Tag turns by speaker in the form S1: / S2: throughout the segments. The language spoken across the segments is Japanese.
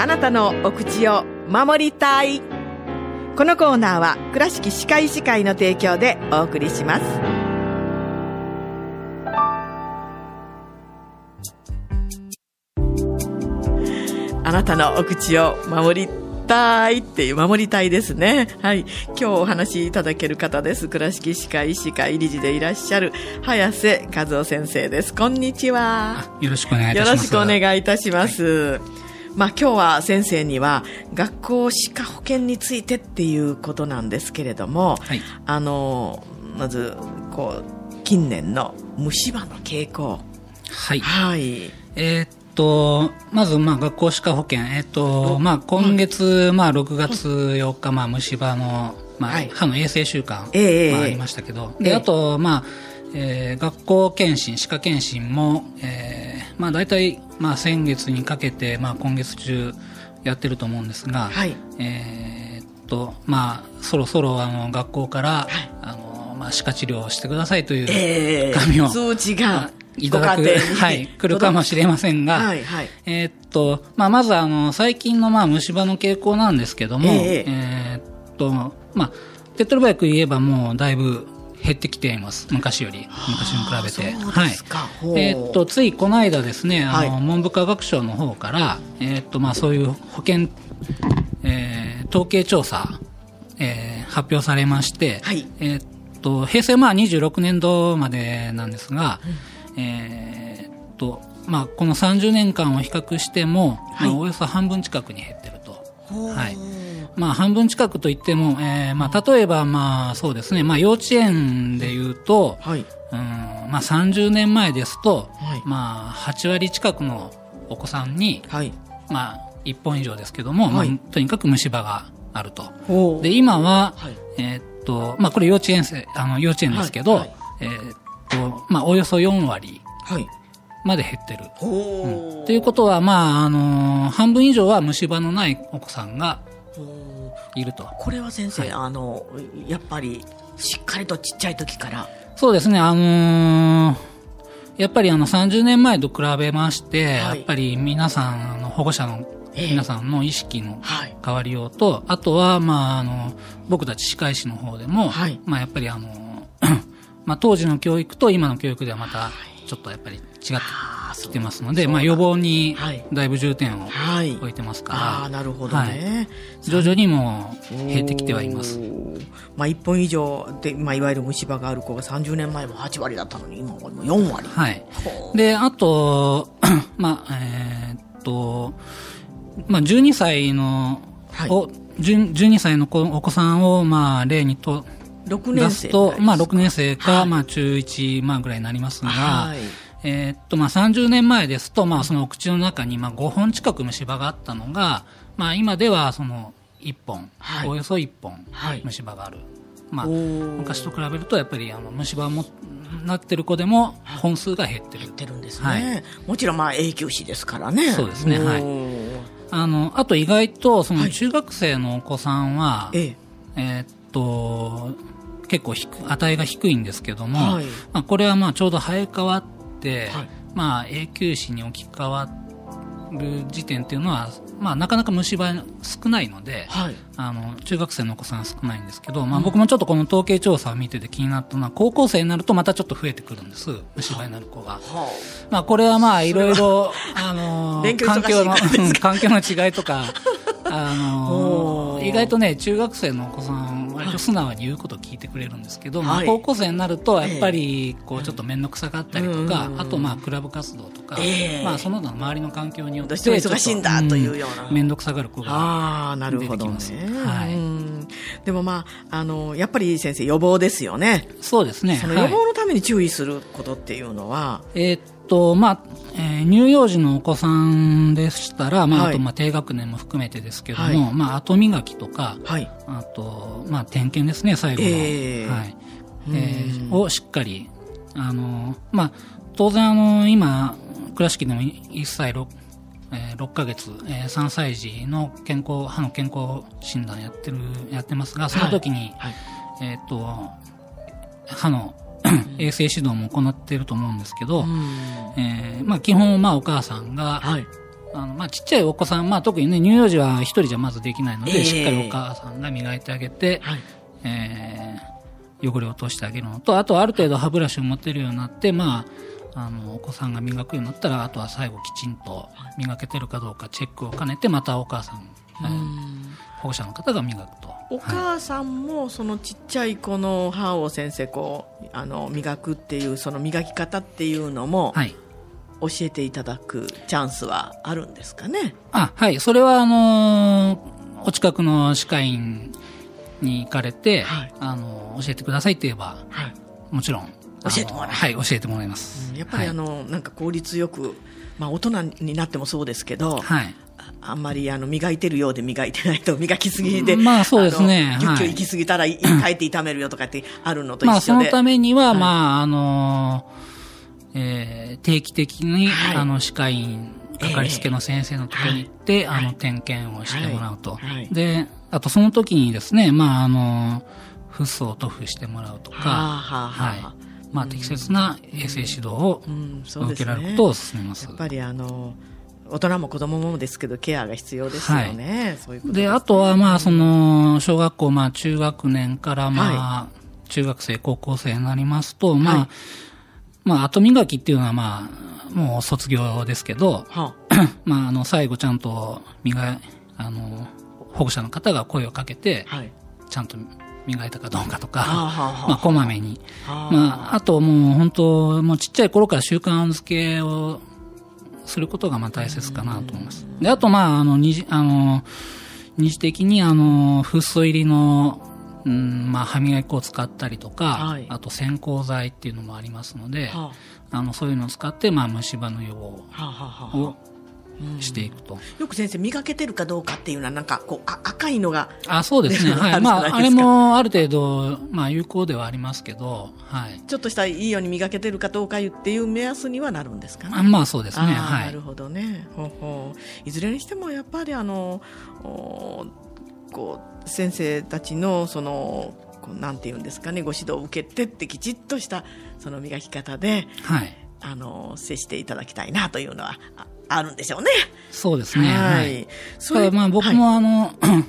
S1: あなたのお口を守りたい。このコーナーは倉敷歯科医師会の提供でお送りします。あなたのお口を守りたいっていう守りたいですね。はい。今日お話しいただける方です。倉敷歯科医師会理事でいらっしゃる早瀬和夫先生です。こんにちは。
S2: よろしくお願いいたします。
S1: よろしくお願いいたします。はい、今日は先生には学校歯科保険についてっていうことなんですけれども、はい、まず近年の虫歯の傾向。
S2: はい。
S1: はい。
S2: まず、学校歯科保険。今月、6月8日、虫歯の、歯の衛生週間、ありましたけど、で、あと、学校検診、歯科検診も、大体、先月にかけて、今月中やってると思うんですが、はい、そろそろ、学校から、歯科治療をしてくださいという紙を、
S1: 通知が、
S2: いただく、はい、来るかもしれませんが、はいはい、まず最近の虫歯の傾向なんですけども、手っ取り早く言えばもうだいぶ減ってきています。昔に比べて。
S1: そうですか。
S2: はい。ついこの間ですね、文部科学省の方から、そういう保険、統計調査、発表されまして、はい、平成26年度までなんですが、この30年間を比較しても、はい、およそ半分近くに減ってると。はい。半分近くといっても、例えば、そうですね、幼稚園で言うと、はい、30年前ですと、はい、8割近くのお子さんに、はい、1本以上ですけども、はい、とにかく虫歯があると。で、今は、はい、これ幼稚園ですけど、はいはい、およそ4割まで減ってる。ということは、半分以上は虫歯のないお子さんがいると。
S1: これは先生、はい、やっぱりしっかりとちっちゃい時から。
S2: そうですね、やっぱり30年前と比べまして、はい、やっぱり皆さん、保護者の皆さんの意識の変わりようと、あとは、僕たち歯科医師の方でも、はい、やっぱり当時の教育と今の教育ではまたちょっとやっぱり違ってきてますので、予防にだいぶ重点を置いてますから、
S1: なるほどね、
S2: 徐々にも減ってきてはいます。
S1: 1本以上で、いわゆる虫歯がある子が30年前も8割だったのに今はもう4割。
S2: はい。で、あと、12歳の、はい、12歳のお子さんを、例にと、出すと、6年生か、中1、ぐらいになりますが、はい、30年前ですと、そのお口の中に、5本近く虫歯があったのが、今では、その、1本、はい、およそ1本、虫歯がある。昔と比べると、やっぱり、虫歯も、なってる子でも、本数が減ってる。
S1: 減ってるんですね。はい、もちろん、永久歯ですからね。
S2: そうですね、はい。あと意外と、その、中学生のお子さんは、結構値が低いんですけども、はい、これはちょうど生え変わって、はい、永久歯に置き換わる時点っていうのは、なかなか虫歯少ないので、はい、中学生のお子さんは少ないんですけど、僕もちょっとこの統計調査を見てて気になったのは、高校生になるとまたちょっと増えてくるんです、虫歯になる子が。これはいろいろ、環境の違いとか、意外とね、中学生のお子さん割と素直に言うことを聞いてくれるんですけど、高校生になるとやっぱりちょっと面倒くさがったりとか、あとクラブ活動とか、その他の周りの環境によって
S1: どうしても忙しいんだというような
S2: 面倒くさがる子が出てきます。
S1: でもやっぱり先生予防ですよね。
S2: そうですね。
S1: その予防のために注意することっていうのは、
S2: 乳幼児のお子さんでしたら、あと低学年も含めてですけども、後磨きとか、あと点検ですね、最後の、をしっかり当然今倉敷でも1歳6ヶ月、3歳児の歯の健康診断やってますが、その時に、歯の衛生指導も行っていると思うんですけど、基本お母さんが、 ちっちゃいお子さん、特にね、乳幼児は一人じゃまずできないので、しっかりお母さんが磨いてあげて、はい、汚れを落としてあげるのと、あとある程度歯ブラシを持てるようになって、お子さんが磨くようになったら、あとは最後きちんと磨けてるかどうかチェックを兼ねて、またお母さん、保護者の方が磨くと。
S1: お母さんもそのちっちゃい子の歯を先生磨くっていうその磨き方っていうのも、はい、教えていただくチャンスはあるんですかね。
S2: はい。それはお近くの歯科医院に行かれて、はい、教えてくださいって言えば、はい、もちろん
S1: 教えてもらう。
S2: はい、教えてもらいます。
S1: やっぱりなんか効率よく、大人になってもそうですけど、はい、あんまり磨いてるようで磨いてないと、磨きすぎで、
S2: そうですね。
S1: ギュッギュッ行きすぎたら、かえって痛めるよとかってあるのと一緒で。
S2: そのためには、定期的に、歯科医院、かかりつけの先生のところに行って、点検をしてもらうと。で、あとその時にですね、フッ素を塗布してもらうとか、はい。適切な衛生指導を受けられることを勧めます。
S1: やっぱり大人も子供もですけど、ケアが必要ですよね。はい、そういうことですね。
S2: で、あとは小学校、中学年から、中学生、高校生になりますと、後磨きっていうのはもう卒業ですけど、最後ちゃんと保護者の方が声をかけて、ちゃんと磨いたかどうかとか、こまめに。あともう本当、もうちっちゃい頃から習慣づけをすることが大切かなと思います。で、あと二次的にフッ素入りの歯磨き粉を使ったりとか、あと洗香剤っていうのもありますので、そういうのを使って虫歯の予防をしていくと。
S1: よく先生、磨けてるかどうかっていうのはなんか赤いのが、
S2: そうですね。はい。あれもある程度有効ではありますけど、はい。
S1: ちょっとしたいいように磨けてるかどうかっていう目安にはなるんですかね。
S2: そうですね。はい。
S1: なるほどね。いずれにしてもやっぱり先生たちのなんていうんですかね、ご指導を受けてってきちっとしたその磨き方で、はい、接していただきたいなというのはあるんでしょうね。
S2: そうですね。はい。僕も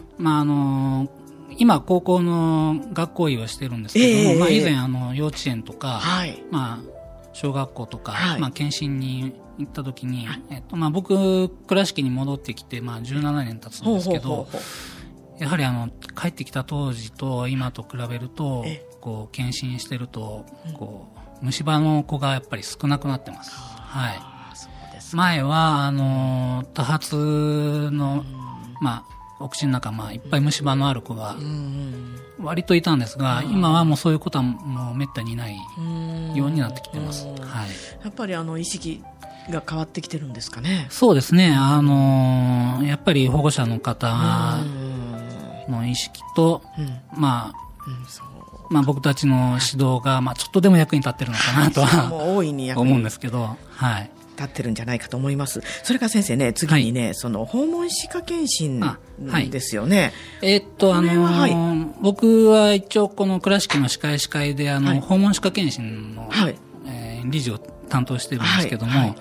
S2: 今高校の学校医をしてるんですけども、以前幼稚園とか、小学校とか、検診に行った時に、僕倉敷に戻ってきて17年経つんですけど、やはり帰ってきた当時と今と比べると、検診してると、虫歯の子がやっぱり少なくなってます。はい。前は、多発の、お口の中、いっぱい虫歯のある子が、割といたんですが、今はもうそういうことはもう滅多にないようになってきてます。はい。
S1: やっぱり意識が変わってきてるんですかね。
S2: そうですね。やっぱり保護者の方の意識と、僕たちの指導が、ちょっとでも役に立ってるのかなとは思うんですけど、はい。
S1: 立ってるんじゃないかと思います。それから先生ね、次にね、訪問歯科検診ですよね。
S2: 僕は一応この倉敷の歯科医師会で訪問歯科検診の、理事を担当してるんですけども、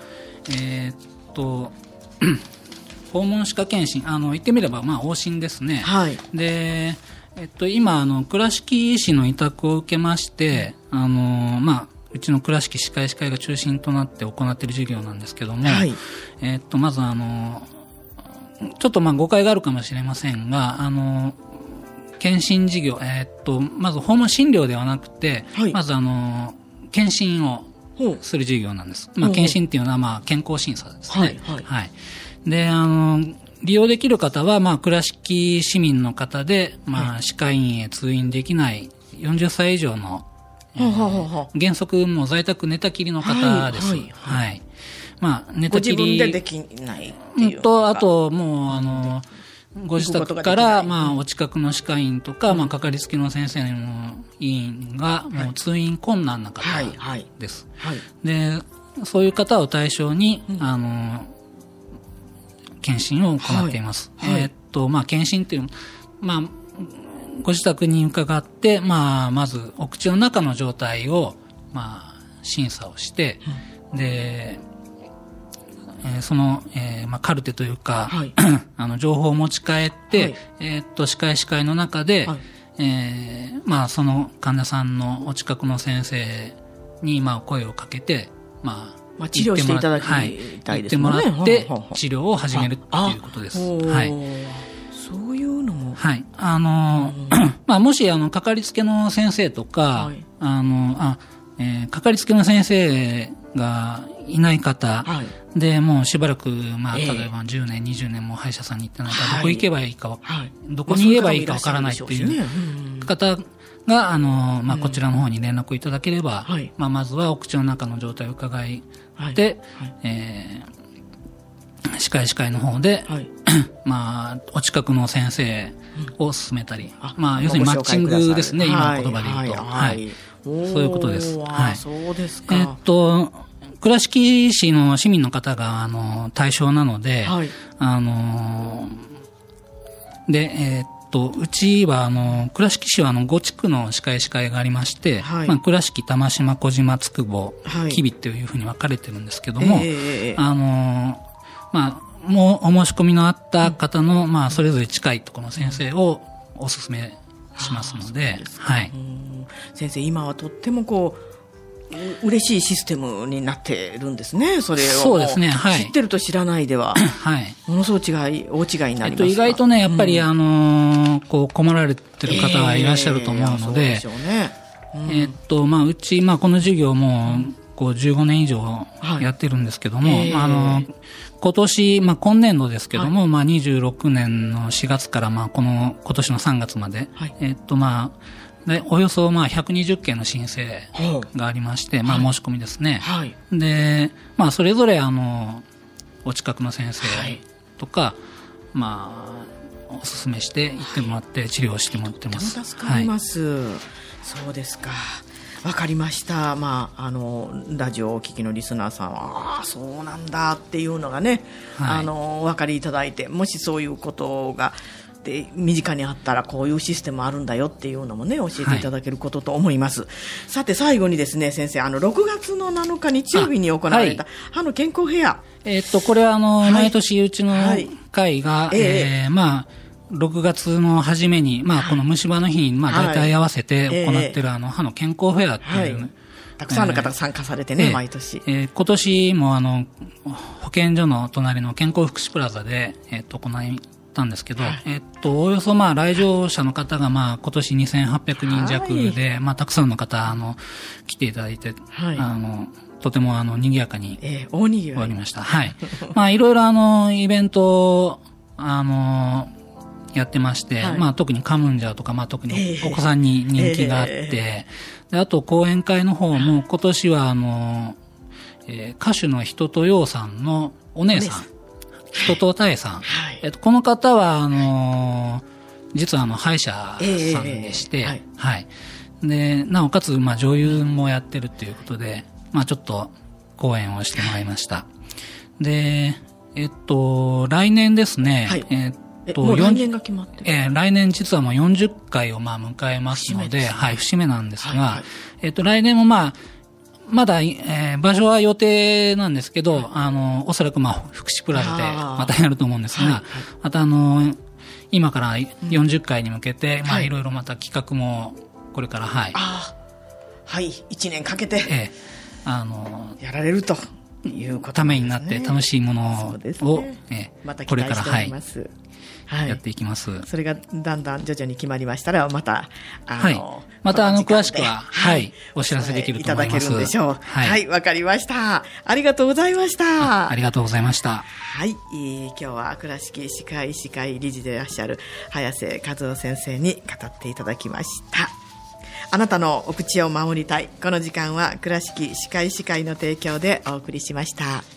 S2: 訪問歯科検診、言ってみれば往診ですね。はい。で、今倉敷医師の委託を受けまして、うちの倉敷歯科医師会が中心となって行っている授業なんですけども、はい、まずちょっと誤解があるかもしれませんが、検診事業、まず訪問診療ではなくて、はい、まず検診をする授業なんです。検診っていうのは健康審査ですね。はい。はい。で、利用できる方は、倉敷市民の方で、歯科医院へ通院できない40歳以上の原則も在宅寝たきりの方です。はい。寝たきり。ご自分でできないっていう。あと、もう、ご自宅から、お近くの歯科医院とか、かかりつけの先生の医院が、もう通院困難な方です。で、そういう方を対象に、検診を行っています。検診っていう、ご自宅に伺って、まずお口の中の状態を、審査をして、で、 その、カルテというか、はい、情報を持ち帰って、はい、歯科医師会の中で、はい、その患者さんのお近くの先生に、声をかけて、
S1: 治療していただきたいですもんね。
S2: 行ってもらって、治療を始めるっていうことです。はい。
S1: そういうのも。
S2: はい。もし、かかりつけの先生とか、はい、かかりつけの先生がいない方、はい、で、もうしばらく、例えば10年、20年も歯医者さんに行ってないから、どこ行けばいいか、どこに言えばいいかわからないっていう方が、こちらの方に連絡をいただければ、はい、まずはお口の中の状態を伺いで、歯科医師会の方で、はい、お近くの先生を勧めたり、要するにマッチングですね、今の言葉で言うと。はい。そういうことです。はい。
S1: そうですか。
S2: 倉敷市の市民の方が、対象なので、はい、うちは、倉敷市は5地区の歯科医師会がありまして、はい、倉敷、玉島、小島、筑保、吉備っていうふうに分かれてるんですけども、もうお申し込みのあった方の、それぞれ近いところの先生をお勧めしますので、はい。
S1: 先生、今はとっても嬉しいシステムになってるんですね、それを。
S2: そうですね、はい。
S1: 知ってると知らないでは、はい。ものすごい大違いになりますが。
S2: 意外とね、やっぱり、困られてる方がいらっしゃると思うので、そうでしょうね。うち、この授業も、15年以上やってるんですけども、今年、今年度ですけども、26年の4月から、今年の3月まで、はい、でおよそ120件の申請がありまして、申し込みですね。はい、で、それぞれお近くの先生とか、お勧めして行ってもらって治療してもらってます。
S1: とても助かります。はい、そうですか。わかりました。ラジオをお聞きのリスナーさんは、そうなんだっていうのがね、はい、お分かりいただいて、もしそういうことが、身近にあったらこういうシステムあるんだよっていうのもね、教えていただけることと思います。はい、さて最後にですね、先生、6月の7日日曜日に行われた歯の健康フェア。
S2: これは毎年うちの会が、6月の初めに、この虫歯の日に、大体合わせて行っている歯の健康フェアっていう、
S1: たくさんの方が参加されてね、毎年。
S2: 今年も保健所の隣の健康福祉プラザで、行ったんですけど、およそ来場者の方が今年2800人弱で、たくさんの方来ていただいて、とても賑やかに終わりました。はい。いろいろイベントをやってまして、特にカムンジャーとか、特にお子さんに人気があって、であと講演会の方も今年は歌手の人とようさんのお姉さん、人とたえさん、この方は実は歯医者さんでして、はい。でなおかつ女優もやってるっていうことで、ちょっと講演をしてもらいました。で来年ですね、
S1: もう来年が決まってる。
S2: 来年実はもう40回を迎えますので、節目なんですが、来年もまだ、場所は予定なんですけど、おそらく福祉プラザでまたやると思うんですが、また今から40回に向けて、いろいろまた企画もこれから、
S1: はい、1年かけて、やられるということですね。
S2: ためになって楽しいものを、これから、やっていきます。
S1: それがだんだん徐々に決まりましたら、また
S2: 詳しくは、お知らせできると思います。いただけるん
S1: でしょう。はい、わかりました。ありがとうございました。
S2: ありがとうございました。
S1: はい、今日は倉敷歯科医師会理事でいらっしゃる早瀬和夫先生に語っていただきました。あなたのお口を守りたい。この時間は倉敷歯科医師会の提供でお送りしました。